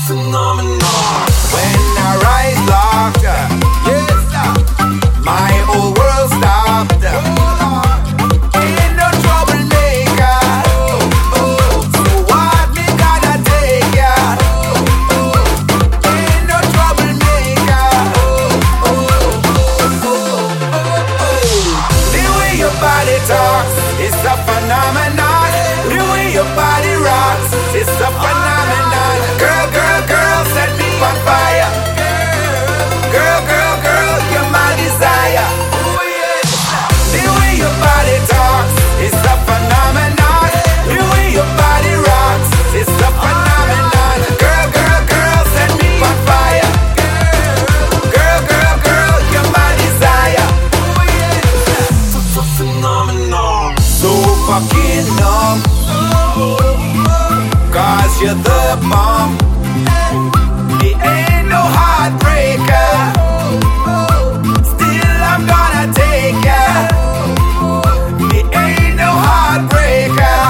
phenomenal. When I rise locked, yes, my whole world stopped. Ain't no troublemaker, so what me gotta take ya? Ain't no troublemaker. The way your body talks, it's a phenomenon. The way your body rocks, it's a phenomenon. Girl, girl, girl, set me on fire. Girl, girl, girl, you're my desire. The way your body talks, it's a phenomenon. The way your body rocks, it's a phenomenon. Girl, girl, girl, set me on fire. Girl, girl, girl, you're my desire. Phenomenal. So fucking numb, 'cause you're the bomb. It ain't no heartbreaker. Still I'm gonna take ya. It ain't no heartbreaker.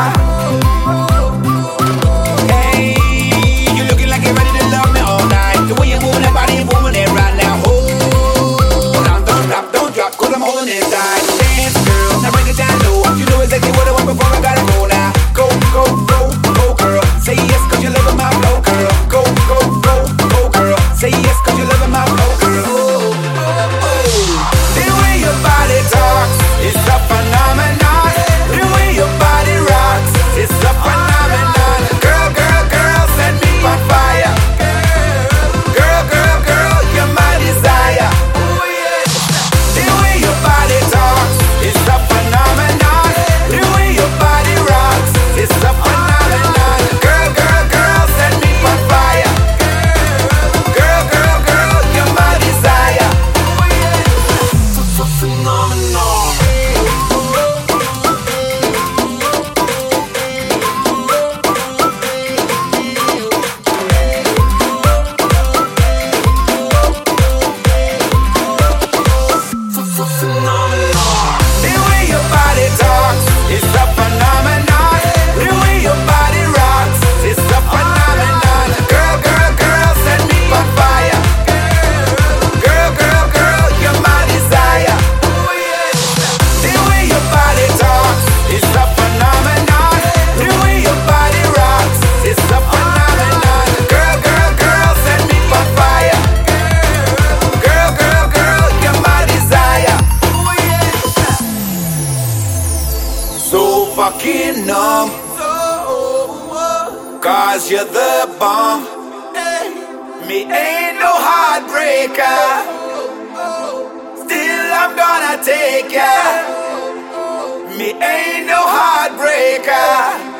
Hey, you looking like you're ready to love me all night. The way you move that body, moving it right now. Hold on, don't drop, 'cause I'm holding it tight. Dance, girl, now bring it down low. You know exactly what I want before I gotta go now. Go, go, go, go, girl. Say yes, 'cause you're loving my flow, girl. Go, go, go, go, girl. Say yes, 'cause you're loving my flow, girl. The way your body talks, it's a phenomenon. The way your body rocks, it's a phenomenon. Girl, girl, girl, set me on fire. Girl, girl, girl, you're my desire. The way your body talks, it's a phenomenon. The way your body rocks, it's a phenomenon. Girl, girl, girl, set me on fire. Girl, girl, girl, you're my desire. Phenomenal. Phenomenal. The way your body talks, it's a phenomenon. The way your body rocks, it's a phenomenon. Girl, girl, girl, set me on fire. Girl, girl, girl, you're my desire. The way your body talks, it's a phenomenon. The way your body rocks, it's a phenomenon. Girl, girl, girl, set me on fire. Girl, girl, girl, you're my desire. So fucking numb, 'cause you're the bomb. Me ain't no heartbreaker. Still I'm gonna take ya. Me ain't no heartbreaker.